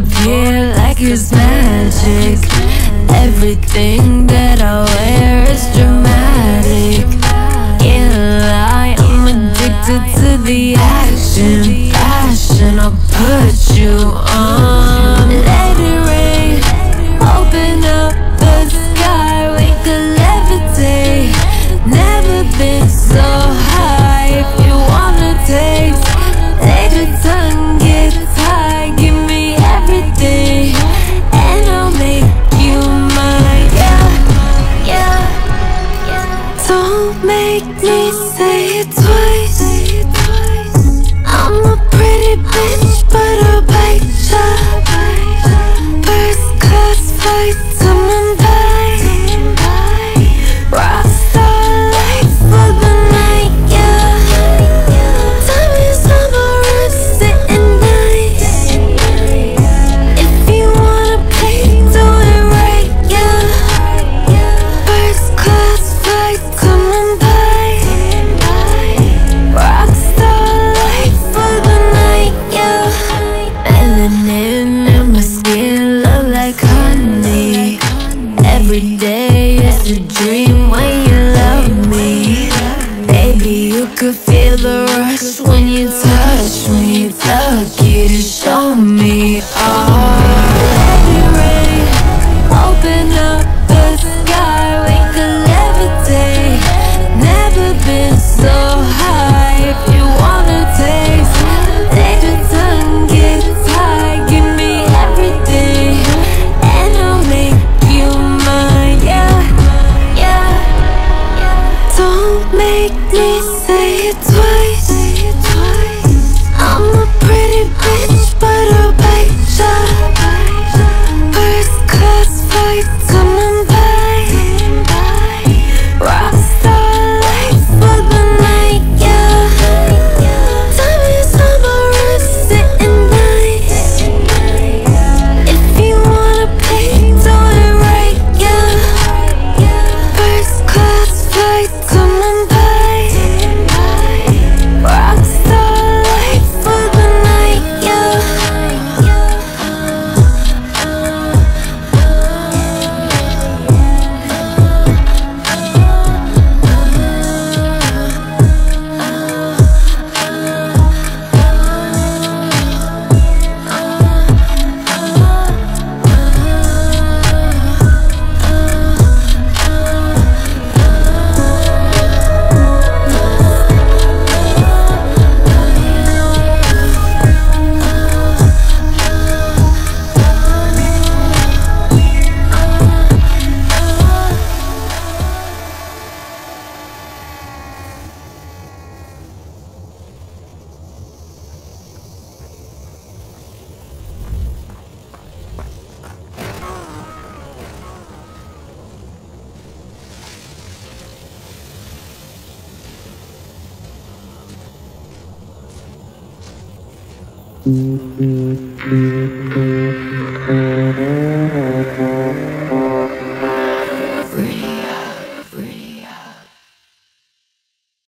disappear like it's magic. Everything that I wear is dramatic. Can't lie, I'm addicted to the action. Fashion, I'll put you on. Let it rain, open up the sky, we could levitate. Never been so high. If you wanna taste, take your tongue, get high. Give me everything, and I'll make you mine. Yeah, yeah, yeah. Don't make me say it twice. I'm a pretty bitch, but I'll bite ya. First class flight to Mumbai. Rockstar life for the night, yeah. Time is over, I'm sitting nice. If you wanna pay, do it right, yeah. First class flight to Mumbai. Rockstar life for the night, yeah. Melanin in my skin look like honey. Every day is a dream when you love me. Baby, you could feel the rush when you touch me. Lucky to show me. Let it rain, open up the sky, we could levitate. Never been so high. If you wanna taste, take your tongue, get high. Give me everything, and I'll make you mine. Yeah, yeah, yeah. Don't make me say it twice. I'm a pretty bitch, but I'll bite ya. First class flight to Mumbai. Rockstar life for the night, yeah. Time is over, I'm sitting nice. If you wanna pay, do it right, yeah. First class flight to Mumbai. Rockstar life for the night, yeah. Mm-hmm.